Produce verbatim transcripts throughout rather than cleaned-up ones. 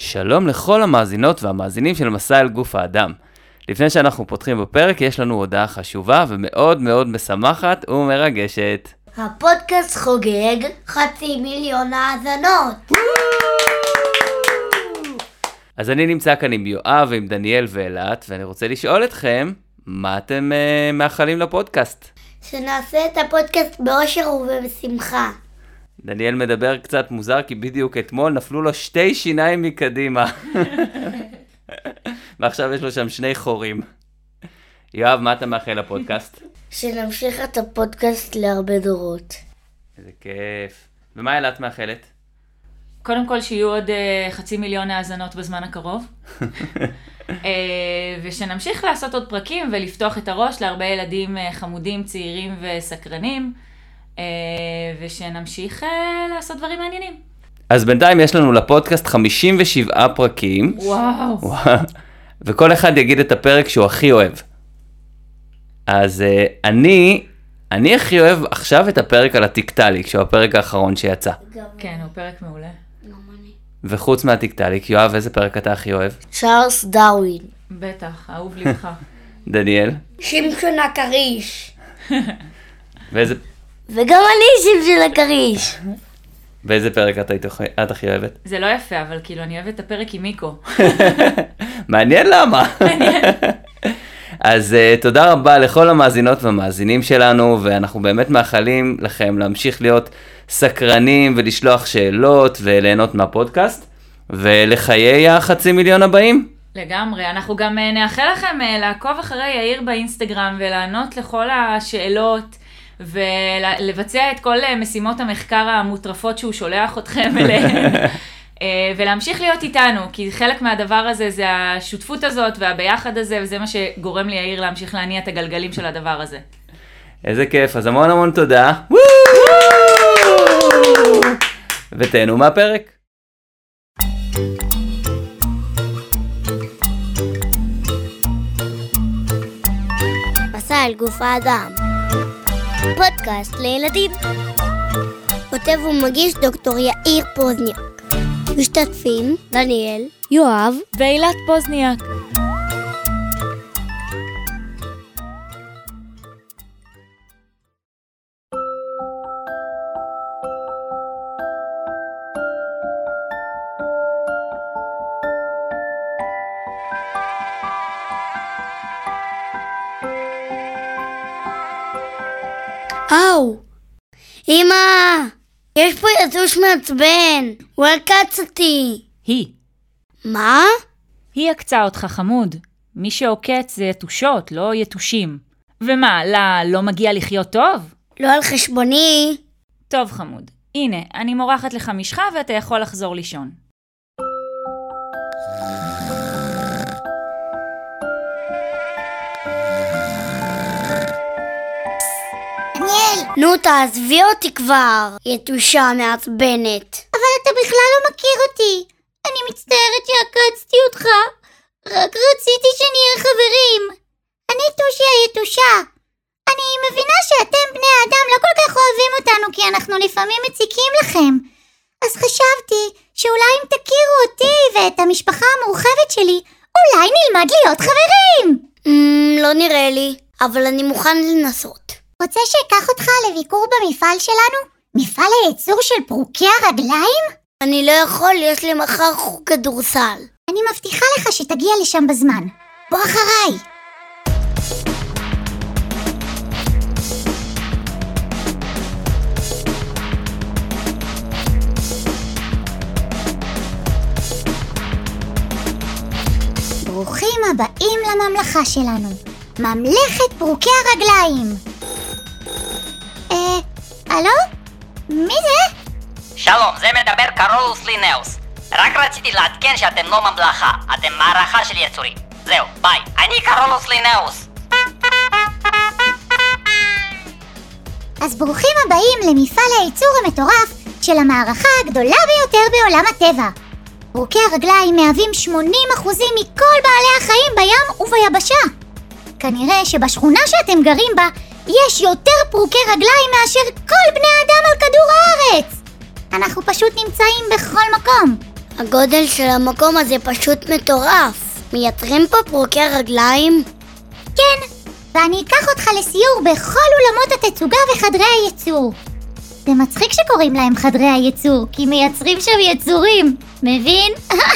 שלום לכל המאזינות והמאזינים של מסע אל גוף האדם. לפני שאנחנו פותחים בפרק, יש לנו הודעה חשובה ומאוד מאוד משמחת ומרגשת. הפודקאסט חוגג חצי מיליון האזנות. אז אני נמצא כאן עם יואב ועם דניאל ואלת, ואני רוצה לשאול אתכם, מה אתם uh, מאחלים לפודקאסט? שנעשה את הפודקאסט באושר ובשמחה. דניאל מדבר קצת מוזר, כי בדיוק אתמול נפלו לו שתי שיניים מקדימה. ועכשיו יש לו שם שני חורים. יואב, מה אתה מאחל לפודקאסט? שנמשיך את הפודקאסט להרבה דורות. איזה כיף. ומה אלת מאחלת? קודם כל שיהיו עוד uh, חצי מיליון האזנות בזמן הקרוב. uh, ושנמשיך לעשות עוד פרקים ולפתוח את הראש להרבה ילדים uh, חמודים, צעירים וסקרנים. Uh, ושנמשיך uh, לעשות דברים מעניינים. אז בינתיים יש לנו לפודקאסט חמישים ושבעה פרקים. וואו. וואו. וכל אחד יגיד את הפרק שהוא הכי אוהב. אז uh, אני, אני הכי אוהב עכשיו את הפרק על הטיקטליק, שהוא הפרק האחרון שיצא. כן, הוא פרק מעולה. וחוץ מהטיקטליק, יואב, איזה פרק אתה הכי אוהב? צ'ארלס דרווין. בטח, אהוב לבך. דניאל? שמשון הכריש. ואיזה... וגם אני שמשון הכריש. ואיזה פרק את, את הכי אוהבת? זה לא יפה, אבל כאילו אני אוהבת את הפרק עם מיקו. מעניין למה. מעניין. אז uh, תודה רבה לכל המאזינות והמאזינים שלנו, ואנחנו באמת מאחלים לכם להמשיך להיות סקרנים ולשלוח שאלות וליהנות מהפודקאסט, ולחיי החצי מיליון הבאים. לגמרי, אנחנו גם uh, נאחל לכם uh, לעקוב אחרי יאיר באינסטגרם ולענות לכל השאלות, ולבצע את כל uh, משימות המחקר המוטרפות שהוא שולח אתכם אליהן. ולהמשיך להיות איתנו, כי חלק מהדבר הזה זה השותפות הזאת והביחד הזה, וזה מה שגורם לי יאיר להמשיך להניע את הגלגלים של הדבר הזה. איזה כיף, אז המון המון תודה. ותהנו מהפרק. מסע אל גוף האדם, פודקאסט לילדים. כותב ומגיש דוקטור יאיר פוזניאק. משתתפים דניאל, יואב ואילת פוזניאק. אוו, אמא! יש פה יתוש מעצבן, הוא עקץ אותי. היא. מה? היא עקצה אותך חמוד. מי שעוקץ זה יתושות, לא יתושים. ומה, לה לא מגיע לחיות טוב? לא על חשבוני. טוב חמוד, הנה, אני מורחת לך משחה ואתה יכול לחזור לישון. נו, תעזבי אותי כבר, יתושה מעצבנת. אבל אתה בכלל לא מכיר אותי. אני מצטערת שעקצתי אותך. רק רציתי שנהיה חברים. אני טושי היתושה. אני מבינה שאתם בני האדם לא כל כך אוהבים אותנו, כי אנחנו לפעמים מציקים לכם. אז חשבתי שאולי אם תכירו אותי ואת המשפחה המורחבת שלי, אולי נלמד להיות חברים. Mm, לא נראה לי, אבל אני מוכן לנסות. רוצה שיקח אותך לביקור במפעל שלנו? מפעל הייצור של פרוקי הרגליים? אני לא יכול, יש לי מחר חוג כדורסל. אני מבטיחה לך שתגיע לשם בזמן. בוא אחריי. ברוכים הבאים לממלכה שלנו. ממלכת פרוקי הרגליים. אה, הלו? מי זה? שלום, זה מדבר קרולוס לינאוס. רק רציתי לעדכן שאתם לא ממלכה, אתם מערכה של יצורים. זהו, ביי, אני קרולוס לינאוס. אז ברוכים הבאים למפעל הייצור המטורף של המערכה הגדולה ביותר בעולם הטבע. פרוקי הרגליים מהווים שמונים אחוז מכל בעלי החיים בים וביבשה. כנראה שבשכונה שאתם גרים בה יש יותר פרוקי רגליים מאשר כל בני אדם על כדור הארץ. אנחנו פשוט נמצאים בכל מקום. הגודל של המקום הזה פשוט מטורף. מייצרים פה פרוקי רגליים? כן, ואני אקח אותך לסיור בכל אולמות התצוגה וחדרי הייצור. זה מצחיק שקוראים להם חדרי הייצור, כי מייצרים שם יצורים, מבין?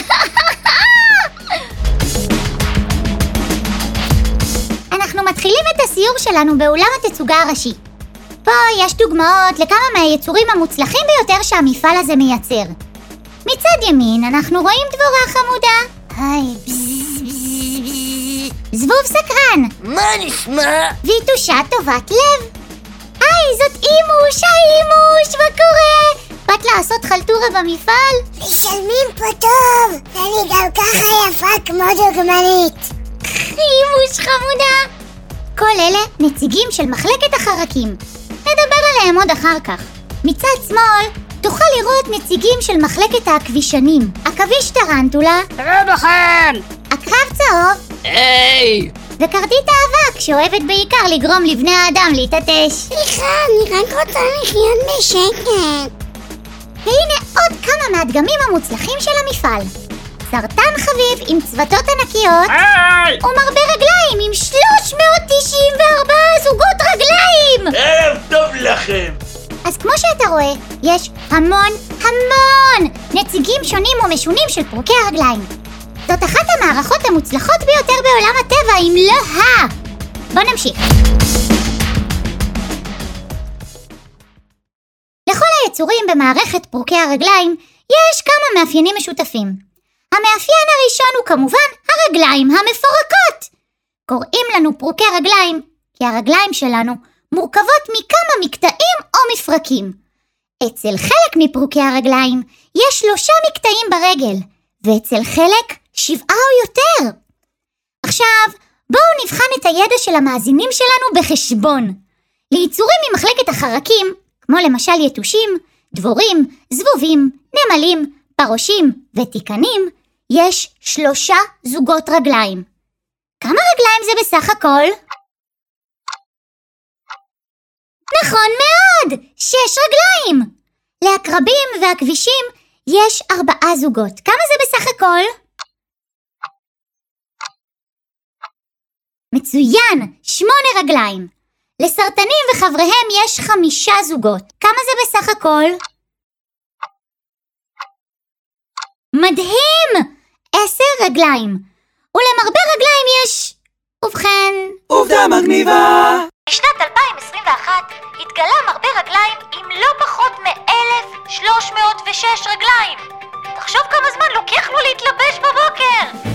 אנחנו מתחילים את הסיור שלנו באולם התצוגה הראשי. פה יש דוגמאות לכמה מהיצורים המוצלחים ביותר שהמפעל הזה מייצר. מצד ימין אנחנו רואים דבורה חמודה. היי, בזז בזז בזז. זבוב סקרן. מה נשמע? ויתושה טובת לב. היי, זאת אימוש, היי אימוש, מה קורה? באת לעשות חלטורה במפעל? משלמים פה טוב, ואני גם ככה יפה כמו דוגמנית. אימוש חמודה. כל אלה נציגים של מחלקת החרקים. נדבר עליהם עוד אחר כך. מצד שמאל תוכל לראות נציגים של מחלקת העכבישנים. עכביש טרנטולה. תראה בכם! עקרב צהוב. היי! וכרתית האבק שאוהבת בעיקר לגרום לבני האדם להתעטש. סליחה, אני רק רוצה לחיות בשקט. והנה עוד כמה מהדגמים המוצלחים של המפעל. סרטן חביב עם צוותות ענקיות. היי! ומרבה רגליים עם שלוש מאות תשעים וארבע זוגות רגליים. ערב טוב לכם! אז כמו שאתה רואה, יש המון המון נציגים שונים ומשונים של פרוקי הרגליים. זאת אחת המערכות המוצלחות ביותר בעולם הטבע, אם לא ה... בוא נמשיך. לכל היצורים במערכת פרוקי הרגליים יש כמה מאפיינים משותפים. המאפיין הראשון הוא כמובן הרגליים המפורקות. קוראים לנו פרוקי רגליים כי הרגליים שלנו מורכבות מכמה מקטעים או מפרקים. אצל חלק מפרוקי הרגליים יש שלושה מקטעים ברגל, ואצל חלק שבעה או יותר. עכשיו, בואו נבחן את הידע של המאזינים שלנו בחשבון. ליצורים ממחלקת החרקים, כמו למשל יתושים, דבורים, זבובים, נמלים, פרושים ותיקנים, יש שלושה זוגות רגליים. כמה רגליים זה בסך הכל? נכון מאוד! שש רגליים! לעקרבים והכבישים יש ארבעה זוגות. כמה זה בסך הכל? מצוין! שמונה רגליים. לסרטנים וחבריהם יש חמישה זוגות. כמה זה בסך הכל? מדהים! עשר רגליים. ולמרבה רגליים יש... ובכן... עובדה מגניבה! בשנת אלפיים עשרים ואחת התגלה מרבה רגליים עם לא פחות מ-אלף שלוש מאות ושש רגליים. תחשוב כמה זמן לוקח לו להתלבש בבוקר.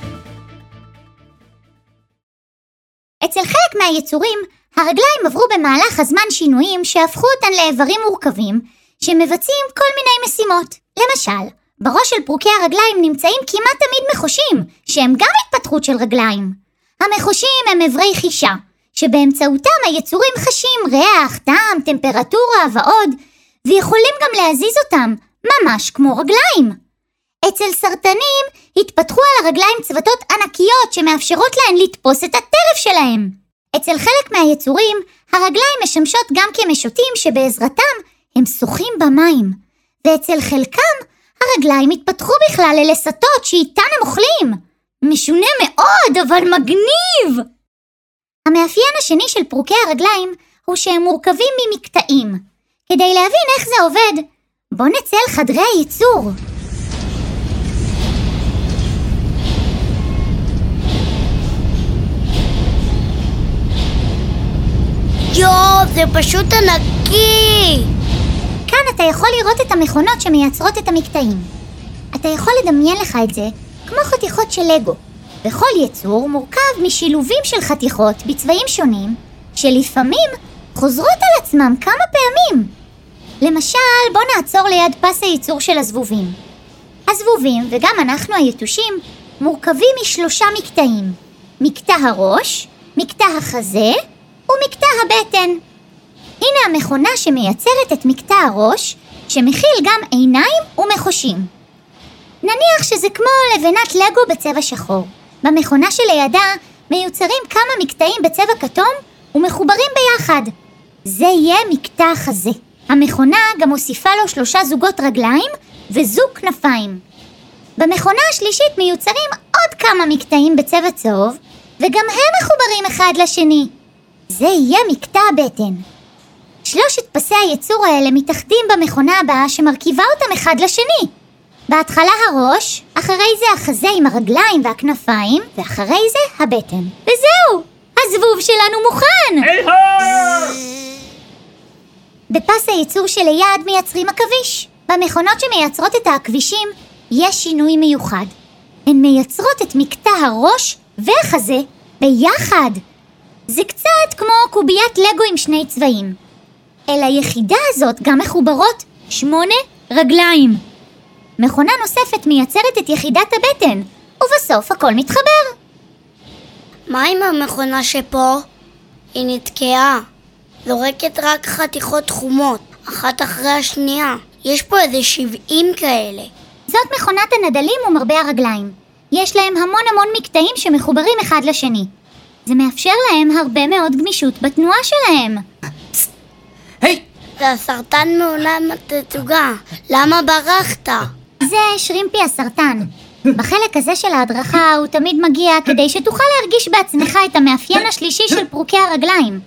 אצל חלק מהיצורים, הרגליים עברו במהלך הזמן שינויים שהפכו אותן לאיברים מורכבים שמבצעים כל מיני משימות. למשל, בראש של פרוקי הרגליים נמצאים כמעט תמיד מחושים, שהם גם התפתחות של רגליים. המחושים הם איברי חישה, שבאמצעותם היצורים חשים ריח, טעם, טמפרטורה ועוד, ויכולים גם להזיז אותם, ממש כמו רגליים. אצל סרטנים התפתחו על הרגליים צוותות ענקיות שמאפשרות להן לתפוס את הטרף שלהם. אצל חלק מהיצורים, הרגליים משמשות גם כמשוטים שבעזרתם הם שוחים במים. ואצל חלקם, הרגליים התפתחו בכלל ללסתות שאיתן הם אוכלים. משונה מאוד, אבל מגניב! המאפיין השני של פרוקי הרגליים הוא שהם מורכבים ממקטעים. כדי להבין איך זה עובד, בוא נצא אל חדרי הייצור. יואו, זה פשוט ענקי! כאן אתה יכול לראות את המכונות שמייצרות את המקטעים. אתה יכול לדמיין לך את זה כמו חתיכות של לגו. וכל יצור מורכב משילובים של חתיכות בצבעים שונים, שלפעמים חוזרות על עצמם כמה פעמים. למשל, בוא נעצור ליד פס הייצור של הזבובים. הזבובים, וגם אנחנו היתושים, מורכבים משלושה מקטעים. מקטע הראש, מקטע החזה ומקטע הבטן. הנה המכונה שמייצרת את מקטע הראש, שמכיל גם עיניים ומחושים. נניח שזה כמו לבנת לגו בצבע שחור. במכונה שלידה מיוצרים כמה מקטעים בצבע כתום ומחוברים ביחד. זה יהיה מקטע החזה. המכונה גם מוסיפה לו שלושה זוגות רגליים וזוג כנפיים. במכונה השלישית מיוצרים עוד כמה מקטעים בצבע צהוב, וגם הם מחוברים אחד לשני. זה יהיה מקטע הבטן. שלושת פסי היצור האלה מתאחדים במכונה הבאה שמרכיבה אותם אחד לשני. בהתחלה הראש, אחרי זה החזה עם הרגליים והכנפיים, ואחרי זה הבטן. וזהו! הזבוב שלנו מוכן! בפס הייצור שליד מייצרים עכביש. במכונות שמייצרות את העכבישים יש שינוי מיוחד. הן מייצרות את מקטע הראש והחזה ביחד. זה קצת כמו קוביית לגו עם שני צבעים. אל היחידה הזאת גם מחוברות שמונה רגליים. מכונה נוספת מייצרת את יחידת הבטן, ובסוף הכל מתחבר. מה עם המכונה שפה? היא נתקעה. זורקת רק חתיכות חומות, אחת אחרי השנייה. יש פה איזה שבעים כאלה. זאת מכונת הנדלים ומרבה הרגליים. יש להם המון המון מקטעים שמחוברים אחד לשני. זה מאפשר להם הרבה מאוד גמישות בתנועה שלהם. היי! זה הסרטן מעולם התצוגה. למה ברחת? זה שרימפי הסרטן. בחלק הזה של ההדרכה הוא תמיד מגיע כדי שתוכל להרגיש בעצמך את המאפיין השלישי של פרוקי הרגליים.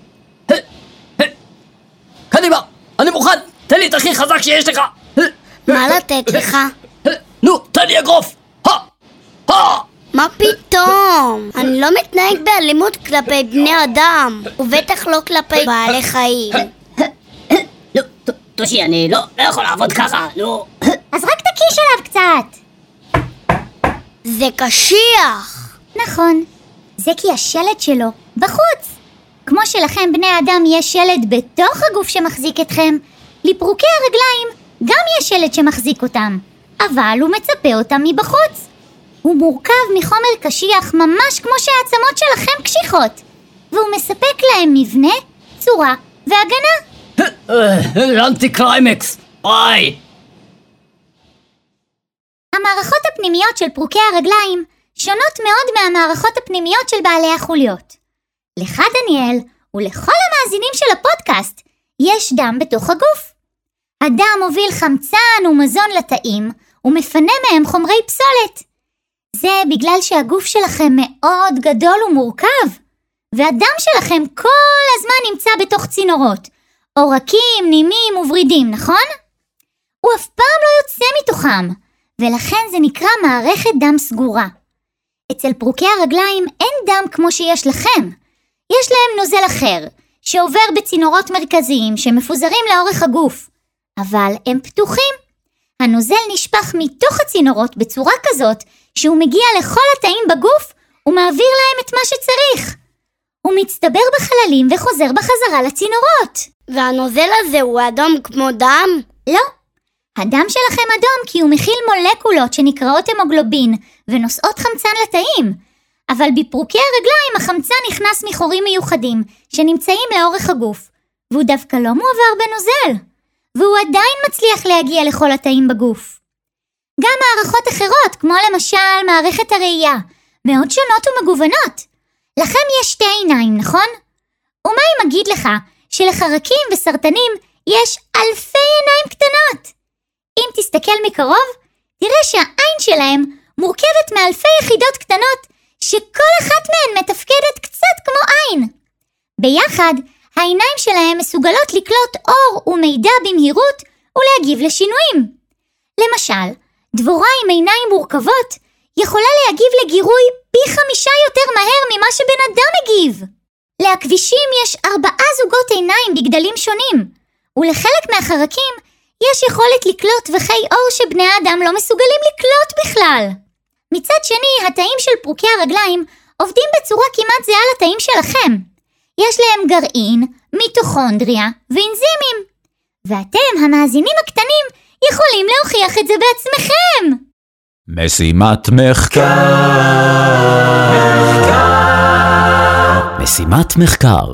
קדימה, אני מוכן, תן לי את הכי חזק שיש לך. מה לתת לך? נו, תן לי אגרוף. מה פתאום? אני לא מתנהג באלימות כלפי בני אדם, ובטח לא כלפי בעלי חיים. לא, תושי, אני לא יכול לעבוד ככה, לא. אז רק תקיש עליו קצת. זה קשיח. נכון, זה כי השלד שלו בחוץ. כמו שלכם בני אדם יש שלד בתוך הגוף שמחזיק אתכם, לפרוקי הרגליים גם יש שלד שמחזיק אותם, אבל הוא מצפה אותם מבחוץ. הוא מורכב מחומר קשיח ממש כמו שהעצמות שלכם קשיחות, והוא מספק להם מבנה, צורה והגנה. אנטי קליימקס, ביי. המערכות הפנימיות של פרוקי הרגליים שונות מאוד מהמערכות הפנימיות של בעלי החוליות. לך דניאל ולכל המאזינים של הפודקאסט יש דם בתוך הגוף. הדם מוביל חמצן ומזון לתאים ומפנה מהם חומרי פסולת. זה בגלל שהגוף שלכם מאוד גדול ומורכב, והדם שלכם כל הזמן נמצא בתוך צינורות, עורקים, נימים וברידים, נכון? הוא אף פעם לא יוצא מתוכם, ולכן זה נקרא מערכת דם סגורה. אצל פרוקי הרגליים אין דם כמו שיש לכם. יש להם נוזל אחר, שעובר בצינורות מרכזיים שמפוזרים לאורך הגוף, אבל הם פתוחים. הנוזל נשפך מתוך הצינורות בצורה כזאת שהוא מגיע לכל התאים בגוף ומעביר להם את מה שצריך. הוא מצטבר בחללים וחוזר בחזרה לצינורות. והנוזל הזה הוא אדום כמו דם? לא. הדם שלכם אדום כי הוא מכיל מולקולות שנקראות המוגלובין ונושאות חמצן לתאים. אבל בפרוקי הרגליים החמצן נכנס מחורים מיוחדים שנמצאים לאורך הגוף, והוא דווקא לא מועבר בנוזל, והוא עדיין מצליח להגיע לכל התאים בגוף. גם מערכות אחרות, כמו למשל מערכת הראייה, מאוד שונות ומגוונות. לכם יש שתי עיניים, נכון? ומה אם אגיד לך שלחרקים וסרטנים יש אלפי עיניים קטנות? אם תסתכל מקרוב, תראה שהעין שלהם מורכבת מאלפי יחידות קטנות, שכל אחת מהן מתפקדת קצת כמו עין. ביחד, העיניים שלהם מסוגלות לקלוט אור ומידע במהירות ולהגיב לשינויים. למשל, דבורה עם עיניים מורכבות יכולה להגיב לגירוי פי חמישה יותר מהר ממה שבן אדם מגיב. לעכבישים יש ארבעה זוגות עיניים בגדלים שונים, ולחלק מהחרקים יש יכולת לקלוט וחי אור שבני האדם לא מסוגלים לקלוט בכלל. מצד שני, התאים של פרוקי הרגליים עובדים בצורה כמעט זהה לתאים שלכם. יש להם גרעין, מיטוכונדריה ואנזימים. ואתם, המאזינים הקטנים, יכולים להוכיח את זה בעצמכם. משימת מחקר. משימת מחקר.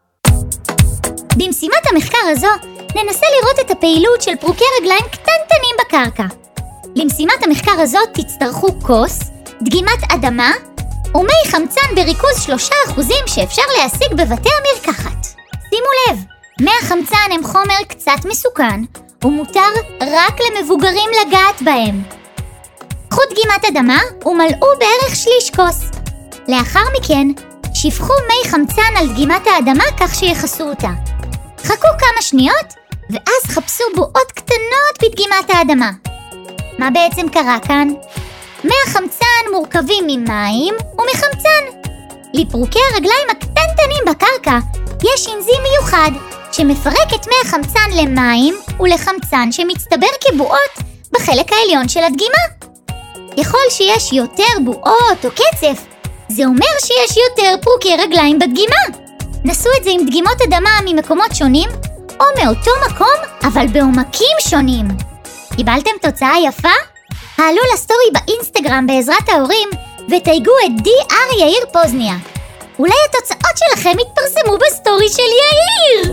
במשימת המחקר הזו ננסה לראות את הפעילות של פרוקי רגליים קטנטנים בקרקע. למשימת המחקר הזאת תצטרכו כוס, דגימת אדמה ומי חמצן בריכוז שלושה אחוזים שאפשר להשיג בבתי המרקחת. שימו לב, מי החמצן הם חומר קצת מסוכן ומותר רק למבוגרים לגעת בהם. לקחו דגימת אדמה ומלאו בערך שליש כוס. לאחר מכן, שפכו מי חמצן על דגימת האדמה כך שיחסו אותה. חכו כמה שניות, ואז חפשו בועות קטנות בדגימת האדמה. מה בעצם קרה כאן? מי החמצן מורכבים ממים ומחמצן. לפרוקי הרגליים הקטנטנים בקרקע יש אנזים מיוחד שמפרק את מי החמצן למים ולחמצן שמצטבר כבועות בחלק העליון של הדגימה. ככל שיש יותר בועות או קצף, זה אומר שיש יותר פרוקי רגליים בדגימה. נסו את זה עם דגימות אדמה ממקומות שונים או מאותו מקום אבל בעומקים שונים. קיבלתם תוצאה יפה? העלו לסטורי באינסטגרם בעזרת ההורים ותייגו את די אר יאיר פוזניה. אולי התוצאות שלכם יתפרסמו בסטורי של יאיר!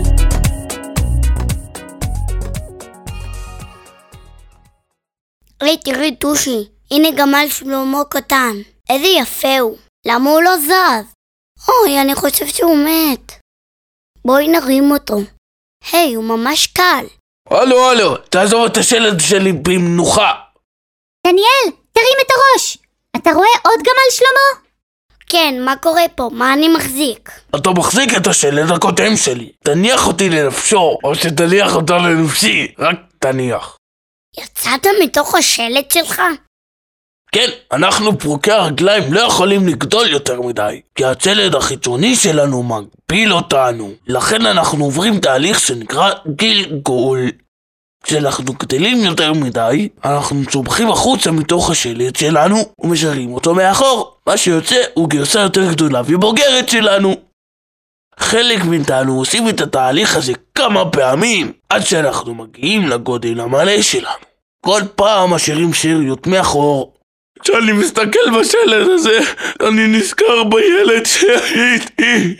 היי, תראי טושי, הנה גמל שלמה קטן. איזה יפה הוא. למה הוא לא זז? אוי, אני חושב שהוא מת. בואי נרים אותו. היי, הוא ממש קל. הלו, הלו, תעזוב את השלט שלי במנוחה. דניאל, תרים את הראש. אתה רואה עוד גמל שלמה? כן, מה קורה פה? מה אני מחזיק? אתה מחזיק את השלט הקודם שלי. תניח אותי לנפשו, או שתניח אותו לנפשי. רק תניח. יצאת מתוך השלט שלך? כן, אנחנו פרוקי הרגליים לא יכולים לגדול יותר מדי, כי הצלד החיצוני שלנו מגביל אותנו. לכן אנחנו עוברים תהליך שנקרא גלגול. כשאנחנו גדלים יותר מדי, אנחנו צומחים החוצה מתוך השלט שלנו ומשאירים אותו מאחור. מה שיוצא הוא גרסה יותר גדולה ובוגרת שלנו. חלק מאיתנו עושים את התהליך הזה כמה פעמים, עד שאנחנו מגיעים לגודל המלא שלנו. כל פעם משאירים שאריות מאחור. כשאני מסתכל בשלט הזה, אני נזכר בילד שהייתי.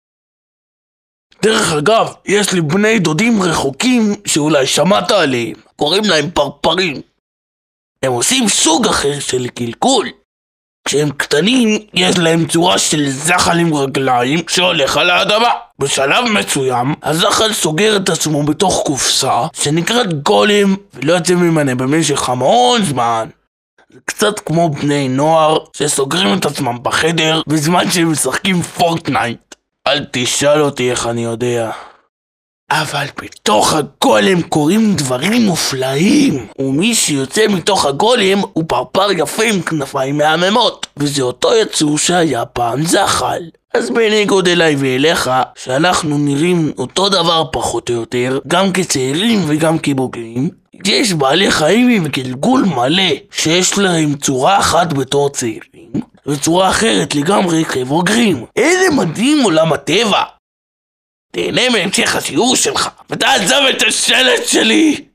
דרך אגב, יש לי בני דודים רחוקים שאולי שמעת עליהם, קוראים להם פרפרים. הם עושים סוג אחר של גלגול. כשהם קטנים, יש להם צורה של זחל עם רגליים שהולך על האדמה. בשלב מסוים, הזחל סוגר את עצמו בתוך קופסה שנקראת גולם ולא יוצא ממנה במשך המון זמן. זה קצת כמו בני נוער שסוגרים את עצמם בחדר בזמן שהם משחקים פורטנייט. אל תשאל אותי איך אני יודע. אבל בתוך הגולם קורים דברים מופלאים, ומי שיוצא מתוך הגולם הוא פרפר יפה עם כנפיים מהממות, וזה אותו יצור שהיה פעם זחל. אז בניגוד אליי ואליך, שאנחנו נראים אותו דבר פחות או יותר, גם כצעירים וגם כבוגרים, יש בעלי חיים עם גלגול מלא, שיש להם צורה אחת בתור צעירים, וצורה אחרת לגמרי כבוגרים. איזה מדהים עולם הטבע! תהנה מהמשך השיעור שלך, ותעזוב את השלט שלי!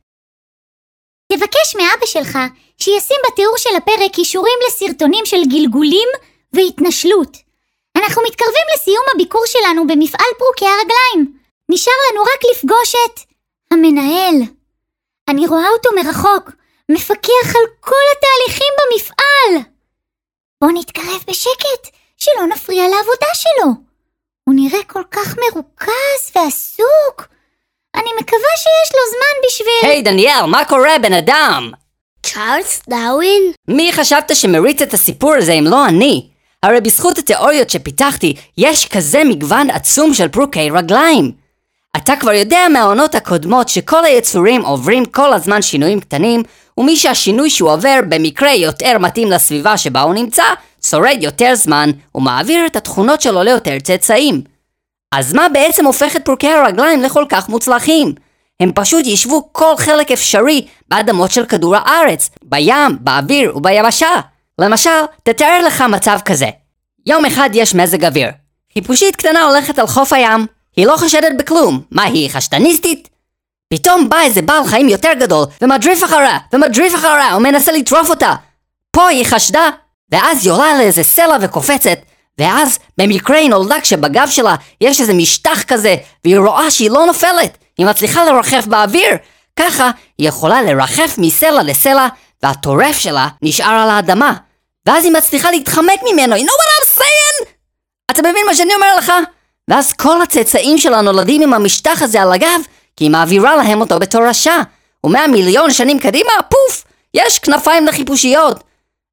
תבקש מאבא שלך שישים בתיאור של הפרק קישורים לסרטונים של גלגולים והתנשלות. אנחנו מתקרבים לסיום הביקור שלנו במפעל פרוקי הרגליים. נשאר לנו רק לפגוש את המנהל. אני רואה אותו מרחוק, מפקח על כל התהליכים במפעל. בוא נתקרב בשקט, שלא נפריע לעבודה שלו. הוא נראה כל כך מרוכז ועסוק. אני מקווה שיש לו זמן בשביל... היי דניאל, מה קורה בן אדם? צ'ארלס דרווין? מי חשבת שמריץ את הסיפור הזה אם לא אני? הרי בזכות התיאוריות שפיתחתי, יש כזה מגוון עצום של פרוקי רגליים. אתה כבר יודע מהעונות הקודמות שכל היצורים עוברים כל הזמן שינויים קטנים, ומי שהשינוי שהוא עובר במקרה יותר מתאים לסביבה שבה הוא נמצא, שורד יותר זמן ומעביר את התכונות שלו ליותר צאצאים. אז מה בעצם הופך את פרוקי הרגליים לכל כך מוצלחים? הם פשוט ישבו כל חלק אפשרי באדמות של כדור הארץ, בים, באוויר וביבשה. למשל, תתאר לך מצב כזה. יום אחד יש מזג אוויר. חיפושית קטנה הולכת על חוף הים. היא לא חשדת בכלום. מה, היא חשדניסטית? פתאום בא איזה בעל חיים יותר גדול ומדריף אחריה, ומדריף אחריה ומנסה לטרוף אותה. פה היא חשדה, ואז היא עולה לאיזה סלע וקופצת, ואז במקרה היא נולדה כשבגב שלה יש איזה משטח כזה, והיא רואה שהיא לא נופלת. היא מצליחה לרחף באוויר. ככה היא יכולה לרחף מסלע לסלע, והטורף שלה נשאר על האדמה. ואז היא מצליחה להתחמק ממנו. You know what I'm saying? אתה מבין מה שאני אומר לך? ואז כל הצאצאים שלה נולדים עם המשטח הזה על הגב, כי היא מעבירה להם אותו בתור רשע. ומאה מיליון שנים קדימה, פוף, יש כנפיים לחיפושיות.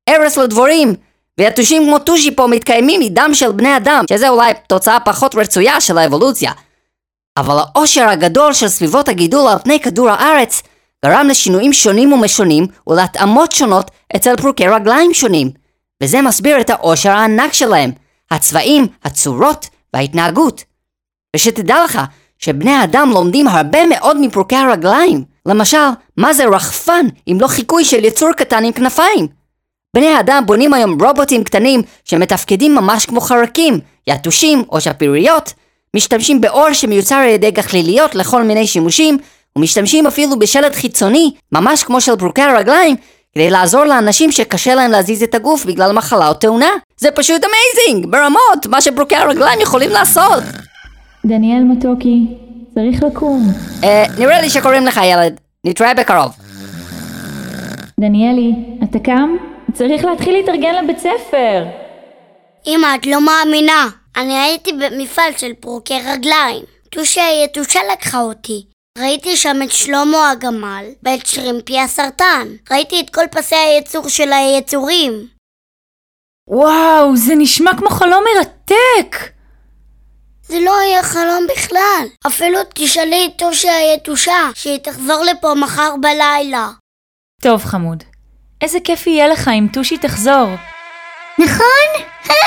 הרס לדבורים, ויתושים כמו טושי פה מתקיימים מדם של בני אדם, שזה אולי תוצאה פחות רצויה של האבולוציה. אבל העושר הגדול של סביבות הגידול על פני כדור הארץ גרם לשינויים שונים ומשונים ולהתאמות שונות אצל פרוקי רגליים שונים, וזה מסביר את העושר הענק שלהם, הצבעים, הצורות וההתנהגות. ושתדע לך שבני האדם לומדים הרבה מאוד מפרוקי הרגליים. למשל, מה זה רחפן אם לא חיקוי של יצור קטן עם כנפיים? בני האדם בונים היום רובוטים קטנים שמתפקדים ממש כמו חרקים, יתושים או שפיריות, משתמשים באור שמיוצר על ידי גחליליות לכל מיני שימושים, ומשתמשים אפילו בשלט חיצוני, ממש כמו של פרוקי הרגליים, כדי לעזור לאנשים שקשה להם להזיז את הגוף בגלל מחלה או תאונה. זה פשוט אמייזינג, ברמות, מה שפרוקי הרגליים יכולים לעשות. דניאל מתוקי, צריך לקום. אה, נראה לי שקוראים לך ילד, נתראה בקרוב. דניאלי, אתה קם? צריך להתחיל להתארגן לבית ספר. אמא, את לא מאמינה. אני הייתי במפעל של פרוקי רגליים. טושי היתושה לקחה אותי. ראיתי שם את שלמה הגמל ואת שרימפי הסרטן. ראיתי את כל פסי היצור של היצורים. וואו, זה נשמע כמו חלום מרתק. זה לא היה חלום בכלל. אפילו תשאלי את טושי היתושה שהיא תחזור לפה מחר בלילה. טוב חמוד, איזה כיף יהיה לך אם טושי תחזור. נכון?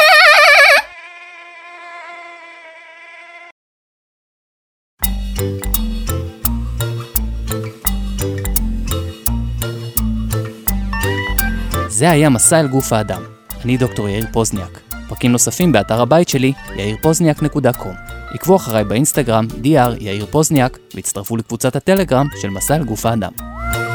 זה היה מסע אל גוף האדם. אני דוקטור יאיר פוזניאק. פרקים נוספים באתר הבית שלי, יאיר פוזניאק נקודה קום. עקבו אחריי באינסטגרם, די אר יאיר פוזניאק, והצטרפו לקבוצת הטלגרם של מסע אל גוף האדם.